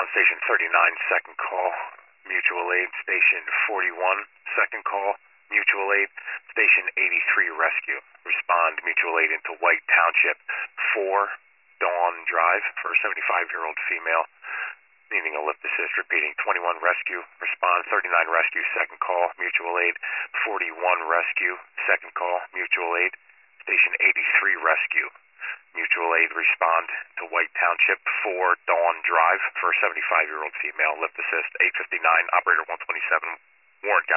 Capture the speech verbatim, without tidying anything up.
Respond station thirty-nine, second call, mutual aid. Station forty-one, second call, mutual aid. Station eighty-three, rescue. Respond mutual aid into White Township, four Dawn Drive for a seventy-five-year-old female needing a lift assist. Repeating, twenty-one rescue. Respond thirty-nine rescue, second call, mutual aid. forty-one rescue, second call, mutual aid. Station eighty-three, rescue. Mutual aid, respond to White Township, four Dawn Drive for a seventy-five-year-old female, lift assist, eight fifty-nine, operator one twenty-seven, Warren